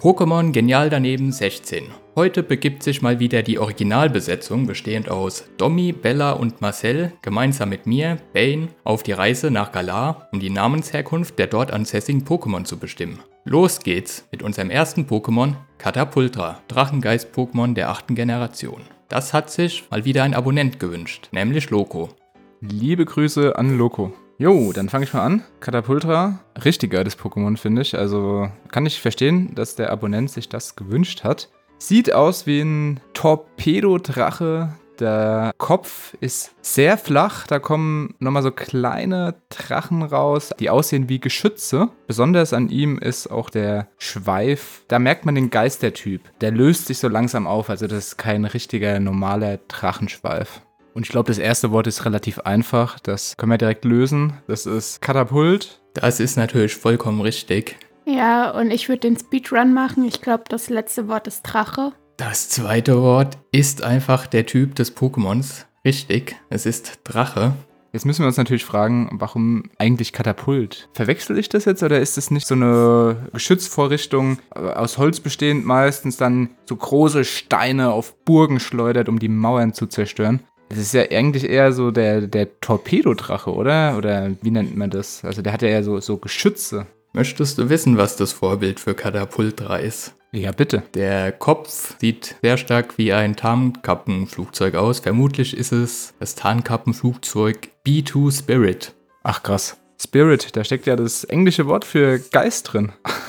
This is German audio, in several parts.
Pokémon Genial daneben 16. Heute begibt sich mal wieder die Originalbesetzung, bestehend aus Domi, Bella und Marcel, gemeinsam mit mir, Bane, auf die Reise nach Galar, um die Namensherkunft der dort ansässigen Pokémon zu bestimmen. Los geht's mit unserem ersten Pokémon, Catapultra, Drachengeist-Pokémon der 8. Generation. Das hat sich mal wieder ein Abonnent gewünscht, nämlich Loco. Liebe Grüße an Loco. Jo, dann fange ich mal an. Catapultra, richtig geiles Pokémon, finde ich. Also kann ich verstehen, dass der Abonnent sich das gewünscht hat. Sieht aus wie ein Torpedodrache. Der Kopf ist sehr flach. Da kommen nochmal so kleine Drachen raus, die aussehen wie Geschütze. Besonders an ihm ist auch der Schweif. Da merkt man den Geistertyp. Der löst sich so langsam auf. Also das ist kein richtiger, normaler Drachenschweif. Und ich glaube, das erste Wort ist relativ einfach. Das können wir direkt lösen. Das ist Katapult. Das ist natürlich vollkommen richtig. Ja, und ich würde den Speedrun machen. Ich glaube, das letzte Wort ist Drache. Das zweite Wort ist einfach der Typ des Pokémons. Richtig, es ist Drache. Jetzt müssen wir uns natürlich fragen, warum eigentlich Katapult? Verwechsel ich das jetzt oder ist das nicht so eine Geschützvorrichtung, aus Holz bestehend meistens, dann so große Steine auf Burgen schleudert, um die Mauern zu zerstören? Das ist ja eigentlich eher so der Torpedodrache, oder? Oder wie nennt man das? Also der hat ja eher so Geschütze. Möchtest du wissen, was das Vorbild für Catapultra ist? Ja, bitte. Der Kopf sieht sehr stark wie ein Tarnkappenflugzeug aus. Vermutlich ist es das Tarnkappenflugzeug B2 Spirit. Ach krass. Spirit, da steckt ja das englische Wort für Geist drin.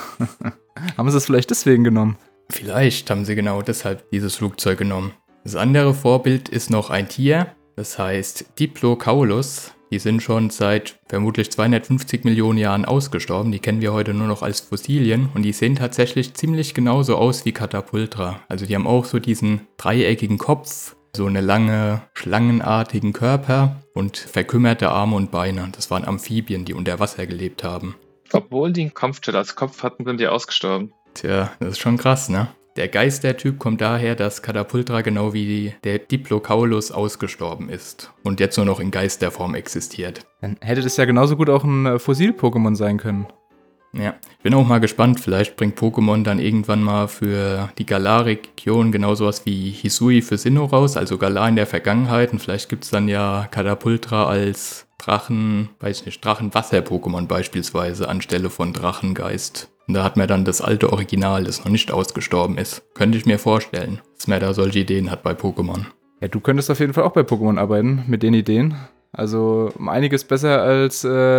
Haben sie es vielleicht deswegen genommen? Vielleicht haben sie genau deshalb dieses Flugzeug genommen. Das andere Vorbild ist noch ein Tier, das heißt Diplocaulus. Die sind schon seit vermutlich 250 Millionen Jahren ausgestorben. Die kennen wir heute nur noch als Fossilien und die sehen tatsächlich ziemlich genauso aus wie Catapultra. Also die haben auch so diesen dreieckigen Kopf, so eine lange, schlangenartigen Körper und verkümmerte Arme und Beine. Das waren Amphibien, die unter Wasser gelebt haben. Obwohl die einen Kampfjet als Kopf hatten, sind die ausgestorben. Tja, das ist schon krass, ne? Der Geistertyp kommt daher, dass Catapultra genau wie der Diplocaulus ausgestorben ist und jetzt nur noch in Geisterform existiert. Dann hätte das ja genauso gut auch ein Fossil-Pokémon sein können. Ja, ich bin auch mal gespannt, vielleicht bringt Pokémon dann irgendwann mal für die Galar-Region genau sowas wie Hisui für Sinnoh raus, also Galar in der Vergangenheit, und vielleicht gibt es dann ja Catapultra als Drachenwasser-Pokémon beispielsweise anstelle von Drachengeist. Und da hat man dann das alte Original, das noch nicht ausgestorben ist. Könnte ich mir vorstellen, dass man da solche Ideen hat bei Pokémon. Ja, du könntest auf jeden Fall auch bei Pokémon arbeiten mit den Ideen. Also um einiges besser als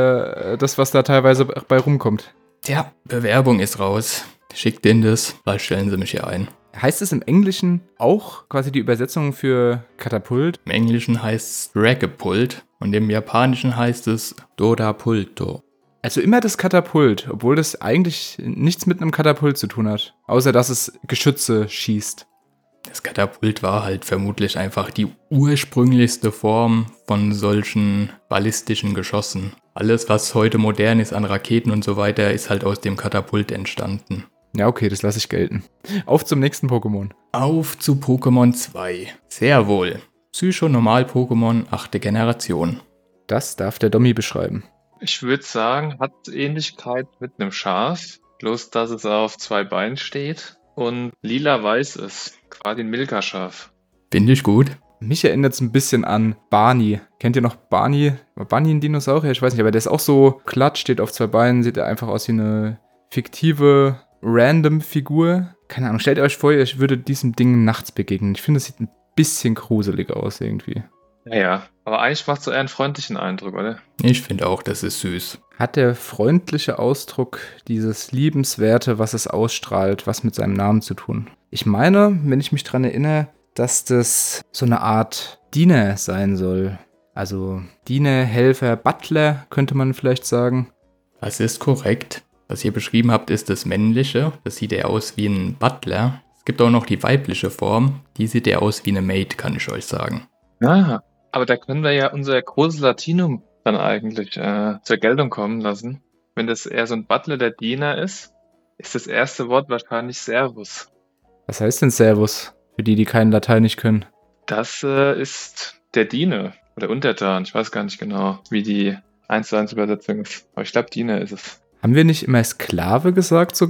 das, was da teilweise bei rumkommt. Tja, Bewerbung ist raus. Schickt denen das, vielleicht stellen sie mich hier ein. Heißt es im Englischen auch quasi die Übersetzung für Katapult? Im Englischen heißt es Dragapult und im Japanischen heißt es Dorapulto. Also immer das Katapult, obwohl das eigentlich nichts mit einem Katapult zu tun hat. Außer, dass es Geschütze schießt. Das Katapult war halt vermutlich einfach die ursprünglichste Form von solchen ballistischen Geschossen. Alles, was heute modern ist an Raketen und so weiter, ist halt aus dem Katapult entstanden. Ja, okay, das lasse ich gelten. Auf zum nächsten Pokémon. Auf zu Pokémon 2. Sehr wohl. Psycho-Normal-Pokémon 8. Generation. Das darf der Dommi beschreiben. Ich würde sagen, hat Ähnlichkeit mit einem Schaf, bloß dass es auf 2 Beinen steht und lila-weiß ist, quasi ein Milka-Schaf. Finde ich gut. Mich erinnert es ein bisschen an Barney. Kennt ihr noch Barney? War Barney ein Dinosaurier? Ich weiß nicht, aber der ist auch so glatt, steht auf 2 Beinen, sieht er einfach aus wie eine fiktive, random Figur. Keine Ahnung, stellt euch vor, ich würde diesem Ding nachts begegnen. Ich finde, es sieht ein bisschen gruselig aus irgendwie. Naja, aber eigentlich macht es so eher einen freundlichen Eindruck, oder? Ich finde auch, das ist süß. Hat der freundliche Ausdruck, dieses Liebenswerte, was es ausstrahlt, was mit seinem Namen zu tun? Ich meine, wenn ich mich dran erinnere, dass das so eine Art Diener sein soll. Also Diener, Helfer, Butler könnte man vielleicht sagen. Das ist korrekt. Was ihr beschrieben habt, ist das männliche. Das sieht eher aus wie ein Butler. Es gibt auch noch die weibliche Form. Die sieht eher aus wie eine Maid, kann ich euch sagen. Ah, aber da können wir ja unser großes Latinum dann eigentlich zur Geltung kommen lassen. Wenn das eher so ein Butler, der Diener ist das erste Wort wahrscheinlich Servus. Was heißt denn Servus? Für die kein Lateinisch können. Das ist der Diener oder Untertan. Ich weiß gar nicht genau, wie die 1:1 Übersetzung ist. Aber ich glaube, Diener ist es. Haben wir nicht immer Sklave gesagt sogar?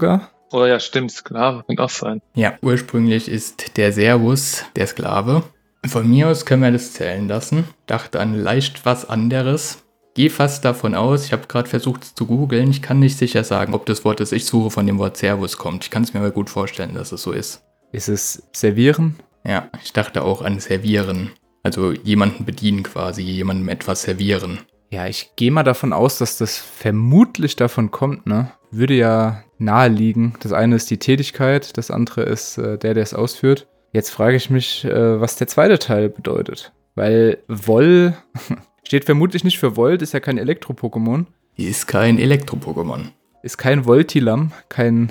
Oh ja, stimmt, Sklave könnte auch sein. Ja, ursprünglich ist der Servus der Sklave. Von mir aus können wir das zählen lassen. Dachte an leicht was anderes. Gehe fast davon aus, ich habe gerade versucht es zu googeln, ich kann nicht sicher sagen, ob das Wort, das ich suche, von dem Wort Servus kommt. Ich kann es mir aber gut vorstellen, dass es so ist. Ist es servieren? Ja, ich dachte auch an servieren. Also jemanden bedienen quasi, jemandem etwas servieren. Ja, ich gehe mal davon aus, dass das vermutlich davon kommt, ne? Würde ja naheliegen. Das eine ist die Tätigkeit, das andere ist der es ausführt. Jetzt frage ich mich, was der zweite Teil bedeutet. Weil Woll steht vermutlich nicht für Volt, ist ja kein Elektro-Pokémon. Ist kein Elektro-Pokémon. Ist kein Voltilam, kein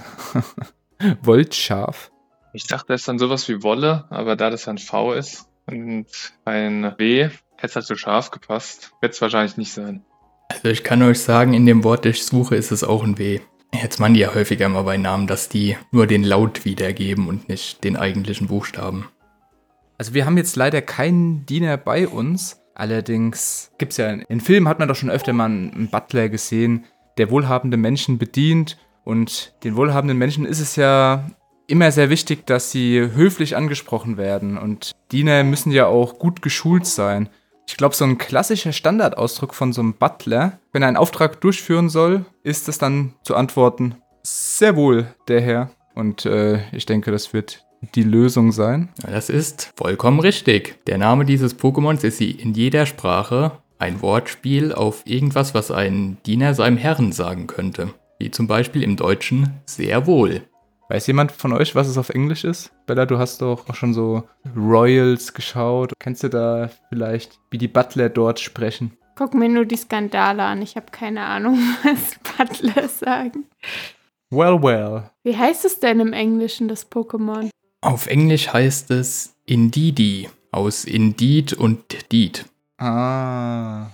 Voltschaf. Ich dachte, das ist dann sowas wie Wolle, aber da das ein V ist und ein W, hätte es halt so scharf gepasst. Wird es wahrscheinlich nicht sein. Also ich kann euch sagen, in dem Wort, das ich suche, ist es auch ein W. Jetzt man die ja häufiger mal bei Namen, dass die nur den Laut wiedergeben und nicht den eigentlichen Buchstaben. Also wir haben jetzt leider keinen Diener bei uns. Allerdings gibt es ja, in Filmen hat man doch schon öfter mal einen Butler gesehen, der wohlhabende Menschen bedient. Und den wohlhabenden Menschen ist es ja immer sehr wichtig, dass sie höflich angesprochen werden. Und Diener müssen ja auch gut geschult sein. Ich glaube, so ein klassischer Standardausdruck von so einem Butler, wenn er einen Auftrag durchführen soll, ist es dann zu antworten, sehr wohl, der Herr. Und ich denke, das wird die Lösung sein. Ja, das ist vollkommen richtig. Der Name dieses Pokémons ist in jeder Sprache ein Wortspiel auf irgendwas, was ein Diener seinem Herrn sagen könnte. Wie zum Beispiel im Deutschen sehr wohl. Weiß jemand von euch, was es auf Englisch ist? Bella, du hast doch auch schon so Royals geschaut. Kennst du da vielleicht, wie die Butler dort sprechen? Guck mir nur die Skandale an. Ich habe keine Ahnung, was Butler sagen. Well, well. Wie heißt es denn im Englischen, das Pokémon? Auf Englisch heißt es Indeedee, aus Indeed und Deed. Ah.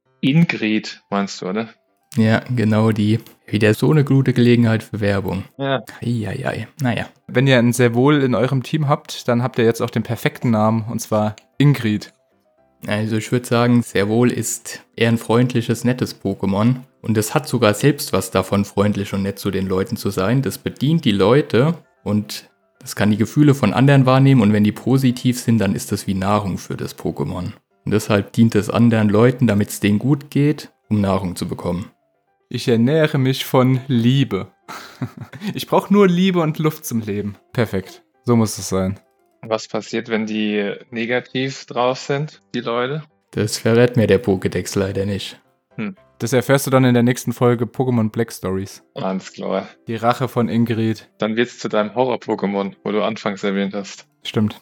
Ingrid, meinst du, oder? Ja, genau die. Wieder so eine gute Gelegenheit für Werbung. Ja. Eieiei. Naja. Wenn ihr ein sehr wohl in eurem Team habt, dann habt ihr jetzt auch den perfekten Namen, und zwar Ingrid. Also ich würde sagen, sehr wohl ist eher ein freundliches, nettes Pokémon. Und es hat sogar selbst was davon, freundlich und nett zu den Leuten zu sein. Das bedient die Leute und das kann die Gefühle von anderen wahrnehmen. Und wenn die positiv sind, dann ist das wie Nahrung für das Pokémon. Und deshalb dient es anderen Leuten, damit es denen gut geht, um Nahrung zu bekommen. Ich ernähre mich von Liebe. Ich brauche nur Liebe und Luft zum Leben. Perfekt. So muss es sein. Was passiert, wenn die negativ drauf sind, die Leute? Das verrät mir der Pokédex leider nicht. Das erfährst du dann in der nächsten Folge Pokémon Black Stories. Alles klar. Die Rache von Ingrid. Dann wird's zu deinem Horror-Pokémon, wo du anfangs erwähnt hast. Stimmt.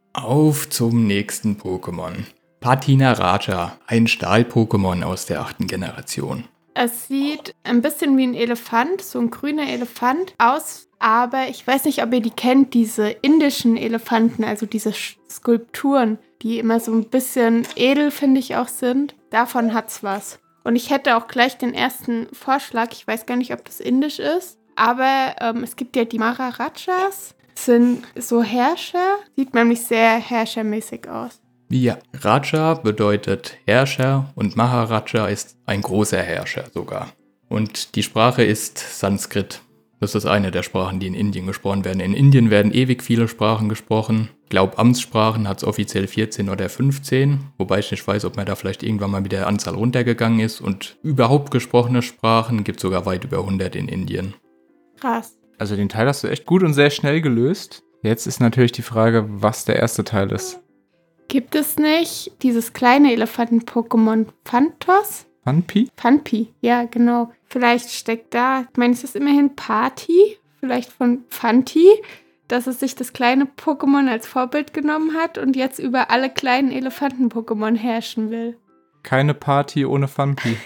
Auf zum nächsten Pokémon. Patina Raja, ein Stahl-Pokémon aus der 8. Generation. Es sieht ein bisschen wie ein Elefant, so ein grüner Elefant aus, aber ich weiß nicht, ob ihr die kennt, diese indischen Elefanten, also diese Skulpturen, die immer so ein bisschen edel, finde ich, auch sind. Davon hat's was. Und ich hätte auch gleich den ersten Vorschlag, ich weiß gar nicht, ob das indisch ist, aber es gibt ja die Maharajas, sind so Herrscher, sieht nämlich sehr herrschermäßig aus. Ja, Raja bedeutet Herrscher und Maharaja ist ein großer Herrscher sogar. Und die Sprache ist Sanskrit. Das ist eine der Sprachen, die in Indien gesprochen werden. In Indien werden ewig viele Sprachen gesprochen. Ich glaube, Amtssprachen hat es offiziell 14 oder 15, wobei ich nicht weiß, ob man da vielleicht irgendwann mal mit der Anzahl runtergegangen ist. Und überhaupt gesprochene Sprachen gibt es sogar weit über 100 in Indien. Krass. Also den Teil hast du echt gut und sehr schnell gelöst. Jetzt ist natürlich die Frage, was der erste Teil ist. Gibt es nicht dieses kleine Elefanten-Pokémon Phantos? Funpi? Funpi, ja, genau. Vielleicht steckt da, ich meine, es ist immerhin Party, vielleicht von Fanti, dass es sich das kleine Pokémon als Vorbild genommen hat und jetzt über alle kleinen Elefanten-Pokémon herrschen will. Keine Party ohne Funpi.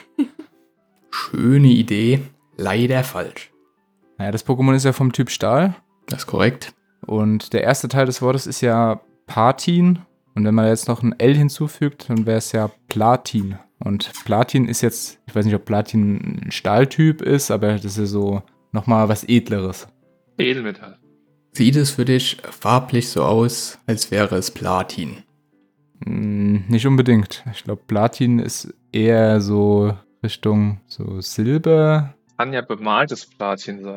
Schöne Idee, leider falsch. Naja, das Pokémon ist ja vom Typ Stahl. Das ist korrekt. Und der erste Teil des Wortes ist ja Patin. Und wenn man jetzt noch ein L hinzufügt, dann wäre es ja Platin. Und Platin ist jetzt, ich weiß nicht, ob Platin ein Stahltyp ist, aber das ist ja so nochmal was Edleres. Edelmetall. Sieht es für dich farblich so aus, als wäre es Platin? Nicht unbedingt. Ich glaube, Platin ist eher so Richtung so Silber. Kann ja bemaltes Platin sein.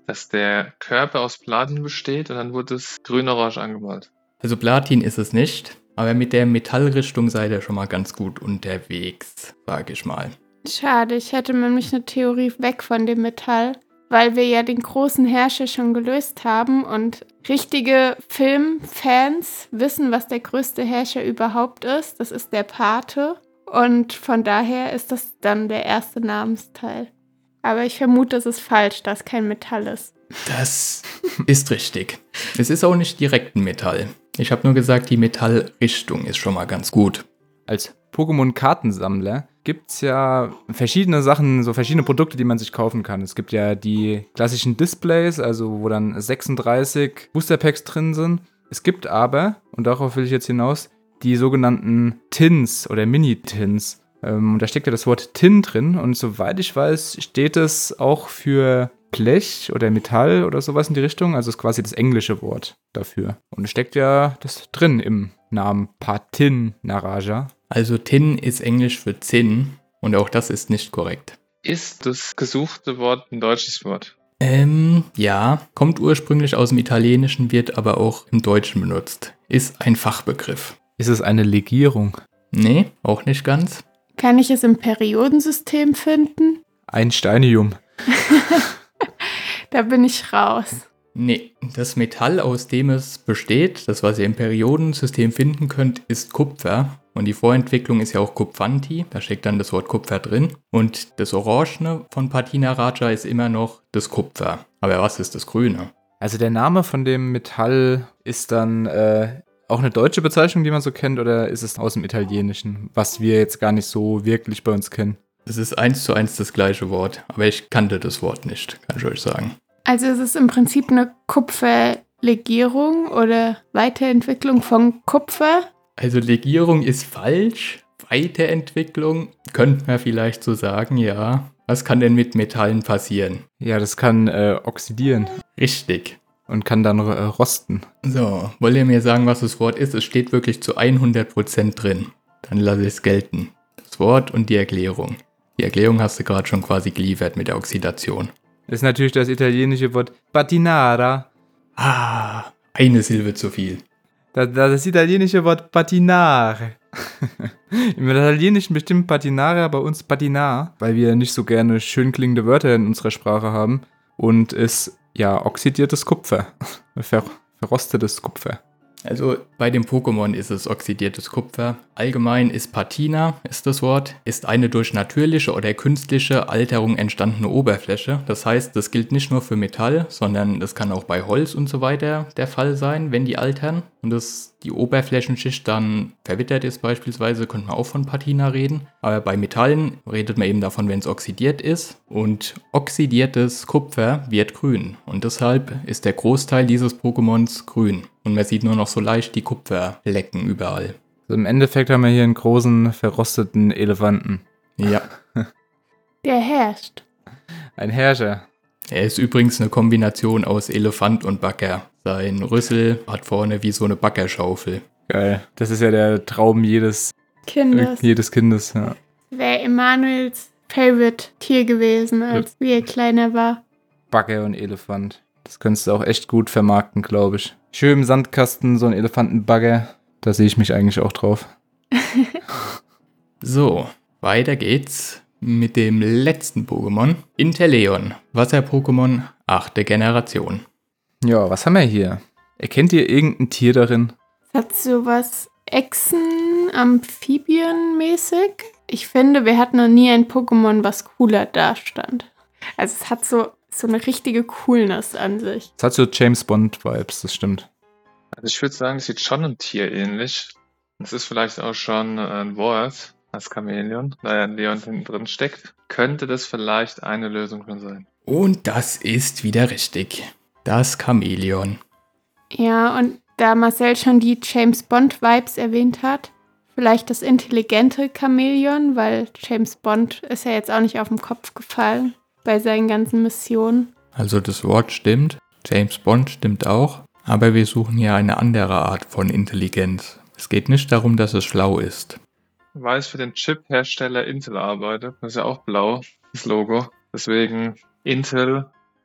dass der Körper aus Platin besteht und dann wurde es grün-orange angemalt. Also Platin ist es nicht, aber mit der Metallrichtung seid ihr schon mal ganz gut unterwegs, sage ich mal. Schade, ich hätte nämlich eine Theorie weg von dem Metall, weil wir ja den großen Herrscher schon gelöst haben und richtige Filmfans wissen, was der größte Herrscher überhaupt ist. Das ist der Pate und von daher ist das dann der erste Namensteil. Aber ich vermute, es ist falsch, dass kein Metall ist. Das ist richtig. Es ist auch nicht direkt ein Metall. Ich habe nur gesagt, die Metallrichtung ist schon mal ganz gut. Als Pokémon-Kartensammler gibt es ja verschiedene Sachen, so verschiedene Produkte, die man sich kaufen kann. Es gibt ja die klassischen Displays, also wo dann 36 Booster-Packs drin sind. Es gibt aber, und darauf will ich jetzt hinaus, die sogenannten Tins oder Mini-Tins. Da steckt ja das Wort Tin drin und soweit ich weiß, steht es auch für Blech oder Metall oder sowas in die Richtung. Also ist quasi das englische Wort dafür. Und es steckt ja das drin im Namen Patin Naraja. Also Tin ist Englisch für Zinn und auch das ist nicht korrekt. Ist das gesuchte Wort ein deutsches Wort? Ja, kommt ursprünglich aus dem Italienischen, wird aber auch im Deutschen benutzt. Ist ein Fachbegriff. Ist es eine Legierung? Nee, auch nicht ganz. Kann ich es im Periodensystem finden? Ein Steinium. Da bin ich raus. Nee, das Metall, aus dem es besteht, das was ihr im Periodensystem finden könnt, ist Kupfer. Und die Vorentwicklung ist ja auch Kupfanti, da steckt dann das Wort Kupfer drin. Und das Orangene von Patina Raja ist immer noch das Kupfer. Aber was ist das Grüne? Also der Name von dem Metall ist dann auch eine deutsche Bezeichnung, die man so kennt, oder ist es aus dem Italienischen, was wir jetzt gar nicht so wirklich bei uns kennen? Es ist 1:1 das gleiche Wort, aber ich kannte das Wort nicht, kann ich euch sagen. Also es ist im Prinzip eine Kupferlegierung oder Weiterentwicklung von Kupfer. Also Legierung ist falsch, Weiterentwicklung könnte man vielleicht so sagen, ja. Was kann denn mit Metallen passieren? Ja, das kann oxidieren Richtig. und kann dann rosten. So, wollt ihr mir sagen, was das Wort ist? Es steht wirklich zu 100% drin. Dann lasse ich es gelten. Das Wort und die Erklärung. Die Erklärung hast du gerade schon quasi geliefert mit der Oxidation. Das ist natürlich das italienische Wort patinara. Ah, eine Silbe zu viel. Das italienische Wort patinare. Im Italienischen bestimmt patinare, bei uns patinar, weil wir nicht so gerne schön klingende Wörter in unserer Sprache haben. Und es, ja, oxidiertes Kupfer. Verrostetes Kupfer. Also bei dem Pokémon ist es oxidiertes Kupfer. Allgemein ist Patina, ist das Wort, ist eine durch natürliche oder künstliche Alterung entstandene Oberfläche. Das heißt, das gilt nicht nur für Metall, sondern das kann auch bei Holz und so weiter der Fall sein, wenn die altern. Und die Oberflächenschicht dann verwittert ist beispielsweise, könnte man auch von Patina reden. Aber bei Metallen redet man eben davon, wenn es oxidiert ist. Und oxidiertes Kupfer wird grün. Und deshalb ist der Großteil dieses Pokémons grün. Und man sieht nur noch so leicht die Kupferflecken überall. Also im Endeffekt haben wir hier einen großen, verrosteten Elefanten. Ja. Der herrscht. Ein Herrscher. Er ist übrigens eine Kombination aus Elefant und Bagger. Sein Rüssel hat vorne wie so eine Baggerschaufel. Geil. Das ist ja der Traum jedes Kindes. Ja. Wäre Emanuels Favorite-Tier gewesen, als wie er kleiner war. Bagger und Elefant. Das könntest du auch echt gut vermarkten, glaube ich. Schön im Sandkasten, so ein Elefantenbagger. Da sehe ich mich eigentlich auch drauf. So, weiter geht's mit dem letzten Pokémon. Inteleon, Wasser-Pokémon, 8. Generation. Ja, was haben wir hier? Erkennt ihr irgendein Tier darin? Hat sowas Echsen-Amphibien-mäßig? Ich finde, wir hatten noch nie ein Pokémon, was cooler dastand. Also es hat so eine richtige Coolness an sich. Es hat so James Bond-Vibes, das stimmt. Also ich würde sagen, es sieht schon einem Tier ähnlich. Es ist vielleicht auch schon ein Wort, das Chamäleon, da ja ein Leon hinten drin steckt. Könnte das vielleicht eine Lösung schon sein? Und das ist wieder richtig. Das Chamäleon. Ja, und da Marcel schon die James Bond-Vibes erwähnt hat, vielleicht das intelligente Chamäleon, weil James Bond ist ja jetzt auch nicht auf den Kopf gefallen bei seinen ganzen Missionen. Also das Wort stimmt, James Bond stimmt auch, aber wir suchen hier eine andere Art von Intelligenz. Es geht nicht darum, dass es schlau ist. Weil es für den Chip-Hersteller Intel arbeitet. Das ist ja auch blau, das Logo. Deswegen Intel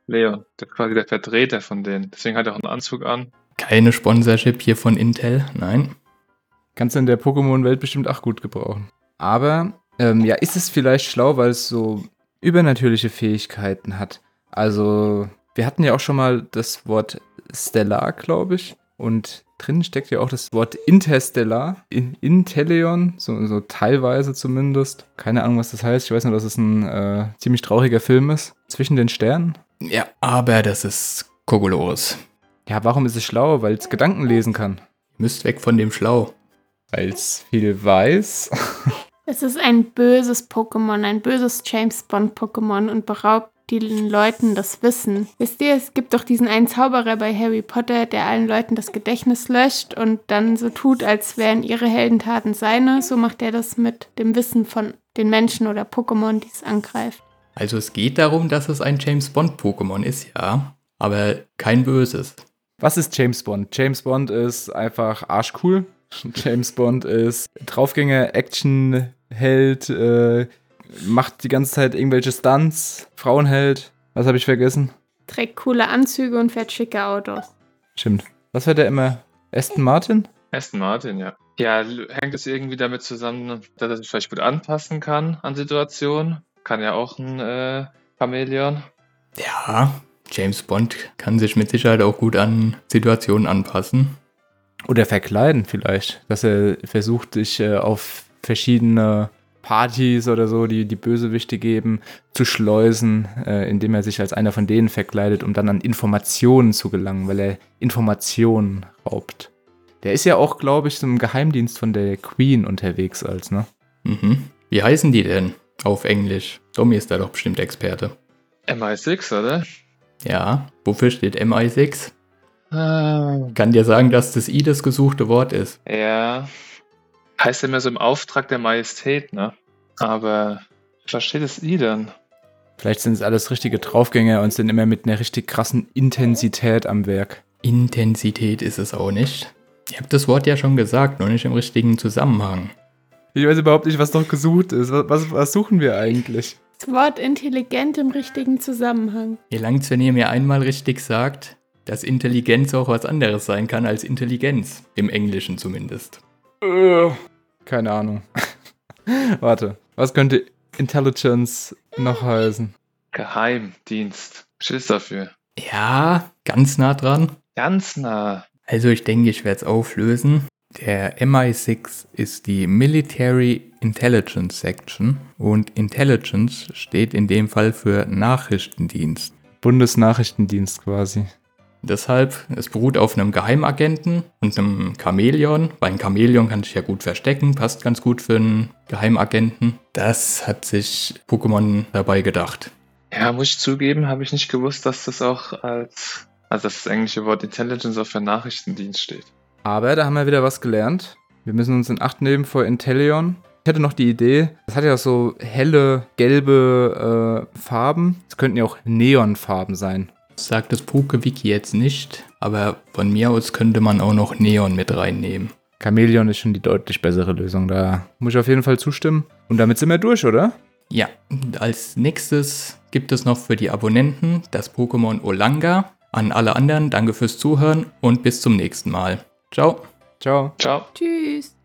Leon. Der ist quasi der Vertreter von denen. Deswegen hat er auch einen Anzug an. Keine Sponsorship hier von Intel, nein. Kannst du in der Pokémon-Welt bestimmt auch gut gebrauchen. Aber, ja, ist es vielleicht schlau, weil es so übernatürliche Fähigkeiten hat. Also, wir hatten ja auch schon mal das Wort Stellar, glaube ich. Und drin steckt ja auch das Wort Interstellar. Inteleon, so teilweise zumindest. Keine Ahnung, was das heißt. Ich weiß nur, dass es ein ziemlich trauriger Film ist. Zwischen den Sternen. Ja, aber das ist Kokolores. Ja, warum ist es schlau? Weil es Gedanken lesen kann. Ihr müsst weg von dem Schlau. Weil es viel weiß. Es ist ein böses Pokémon, ein böses James Bond-Pokémon und beraubt den Leuten das Wissen. Wisst ihr, es gibt doch diesen einen Zauberer bei Harry Potter, der allen Leuten das Gedächtnis löscht und dann so tut, als wären ihre Heldentaten seine. So macht er das mit dem Wissen von den Menschen oder Pokémon, die es angreift. Also es geht darum, dass es ein James Bond-Pokémon ist, ja. Aber kein böses. Was ist James Bond? James Bond ist einfach arschcool. James Bond ist Draufgänger, Actionheld, macht die ganze Zeit irgendwelche Stunts, Frauenheld. Was habe ich vergessen? Trägt coole Anzüge und fährt schicke Autos. Stimmt. Was fährt er immer? Aston Martin? Aston Martin, ja. Ja, hängt es irgendwie damit zusammen, dass er sich vielleicht gut anpassen kann an Situationen? Kann ja auch ein Chamäleon. Ja, James Bond kann sich mit Sicherheit auch gut an Situationen anpassen. Oder verkleiden vielleicht. Dass er versucht, sich auf verschiedene Partys oder so, die Bösewichte geben, zu schleusen, indem er sich als einer von denen verkleidet, um dann an Informationen zu gelangen, weil er Informationen raubt. Der ist ja auch, glaube ich, so im Geheimdienst von der Queen unterwegs als, ne? Mhm. Wie heißen die denn auf Englisch? Domi ist da doch bestimmt Experte. MI6, oder? Ja, wofür steht MI6? Ah, Kann dir sagen, dass das I das gesuchte Wort ist. ja. Heißt ja immer so im Auftrag der Majestät, ne? Aber was steht das I dann? Vielleicht sind es alles richtige Draufgänger und sind immer mit einer richtig krassen Intensität am Werk. Intensität ist es auch nicht. Ihr habt das Wort ja schon gesagt, nur nicht im richtigen Zusammenhang. Ich weiß überhaupt nicht, was doch gesucht ist. Was suchen wir eigentlich? Das Wort intelligent im richtigen Zusammenhang. Mir langt's, wenn ihr mir einmal richtig sagt, dass Intelligenz auch was anderes sein kann als Intelligenz. Im Englischen zumindest. Keine Ahnung. Warte, was könnte Intelligence noch heißen? Geheimdienst. Steht es dafür? Ja, ganz nah dran. Ganz nah. Also ich denke, ich werde es auflösen. Der MI6 ist die Military Intelligence Section und Intelligence steht in dem Fall für Nachrichtendienst. Bundesnachrichtendienst quasi. Deshalb, es beruht auf einem Geheimagenten und einem Chamäleon. Weil ein Chamäleon kann sich ja gut verstecken, passt ganz gut für einen Geheimagenten. Das hat sich Pokémon dabei gedacht. Ja, muss ich zugeben, habe ich nicht gewusst, dass das auch dass das englische Wort Intelligence auch für Nachrichtendienst steht. Aber da haben wir wieder was gelernt. Wir müssen uns in Acht nehmen vor Inteleon. Ich hatte noch die Idee, das hat ja so helle, gelbe Farben. Das könnten ja auch Neonfarben sein. Das sagt das Poke-Wiki jetzt nicht, aber von mir aus könnte man auch noch Neon mit reinnehmen. Chamäleon ist schon die deutlich bessere Lösung. Da muss ich auf jeden Fall zustimmen. Und damit sind wir durch, oder? Ja, und als nächstes gibt es noch für die Abonnenten das Pokémon Olanga. An alle anderen, danke fürs Zuhören und bis zum nächsten Mal. Ciao. Ciao. Ciao. Tschüss.